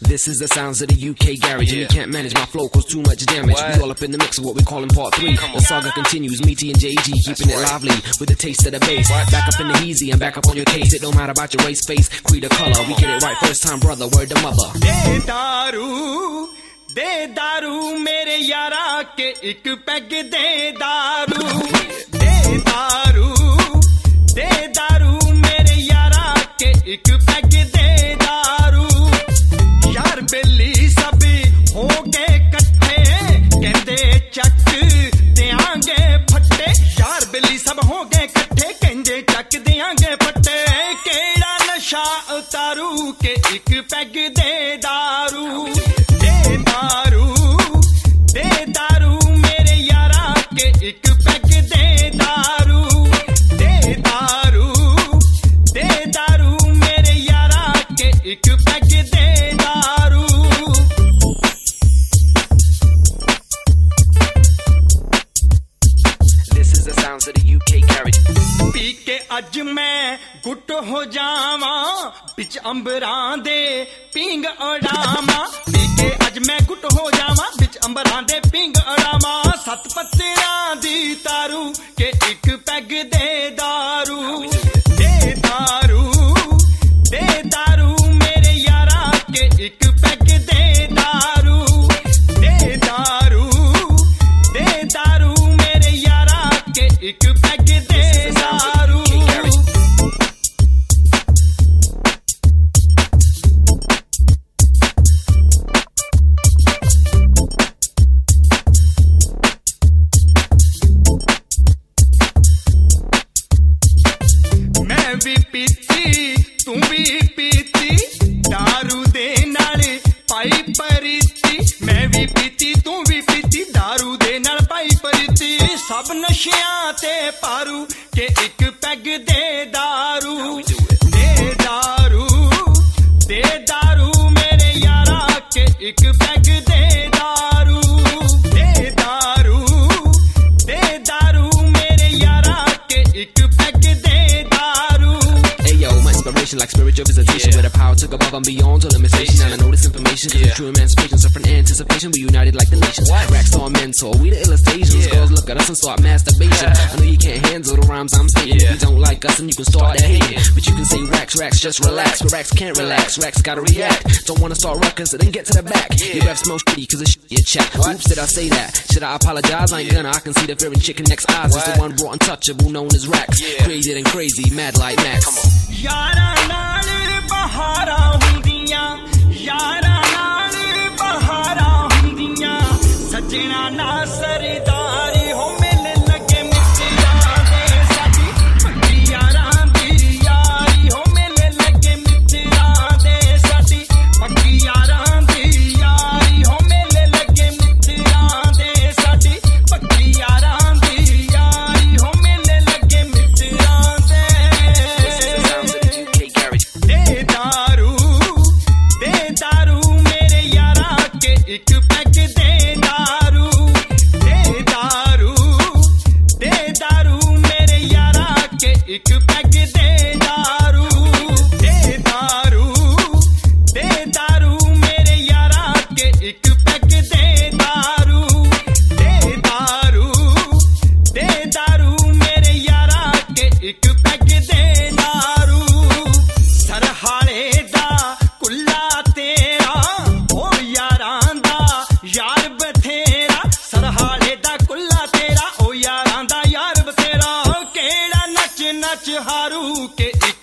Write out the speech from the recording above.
This is the sounds of the UK garage, and you can't manage my flow cause too much damage. We all up in the mix of what we call in part 3. The saga continues, meaty and JG keeping it lively with the taste of the bass. Back up in the easy and back up on your case. It don't matter about your race, face, creed or color. We get it right first time, brother. Word to mother. दे दारू मेरे यारा के एक peg दे दारू दे दारू मेरे यारा के एक पैग दे दारू यार बेली सब हो गए कट्ठे कहंदे चक देंगे फट्टे यार बेली सब हो गए कट्ठे कहंदे चक देंगे फट्टे केड़ा नशा उतारू के एक पैग दे दारू मेरे यारा के एक पैग दे दारू मेरे यारा के एक पैग दे दारू This is the sounds of the UK garage. P K अज मैं गुट हो जावा बिच अंबरां दे पिंग उड़ावा पी के अज मैं गुट हो जावा बिच अंबरां दे पिंग उड़ावा सत पत्तियां दी तारू के एक पैग दे दारू मेरे यारा के एक पैग दे दारू मेरे यारा के एक पैग दे दारू मैं भी पीती तू भी पीती दारू दे नाल पाई परीती मैं भी पीती तू भी पीती दारू दे नाल पाई परीती सब नशियां ते पारू के एक पैग दे दारू मेरे यारा के एक पैग दे दारू मेरे यारा के एक पैग दे दारू Like spiritual visitation, where the power took above and beyond to limitation. And I know this information, cause true emancipation, suffering anticipation, we united like the nations. Racks to our mentor, we the illustrations. Girls look at us and start masturbation. I know you can't handle the rhymes I'm spitting. If you don't like us, then you can start that hating. But you can say racks, just relax. But racks can't relax, racks gotta react. Don't wanna start rucking, so then get to the back. Your rap smells shitty, cause it's shit you check. Oops, did I say that? Should I apologize? I ain't gonna, I can see the fear in chicken next eyes. It's the one brought untouchable, known as racks. Crazy than crazy, mad like Max. Come on. यारा नाल बहारा हुंदियां यारा नाल बहारा हुंदियां सजना ना सरदारी हो मिल लगे मित्रा दे साडी पक्की यारां दी यारी हो मिल लगे मित्रा दे साडी पक्की यारां दी यारी हो मिल लगे मित्रा दे साडी पक्की यारां दी यारी हो मिल लगे मित्रा दे दारू मेरे यारा के एक पैग दे दारू मेरे यारा के एक पैग दे दारू मेरे यारा के एक पैग दे दारू मेरे यारा के एक पैग दे दारू सरहाले दा कुल्ला तेरा ओ यारां दा यार बथेरा सरहाले दा कुल्ला तेरा ओ यारां दा यार बथेरा केड़ा नच हारू के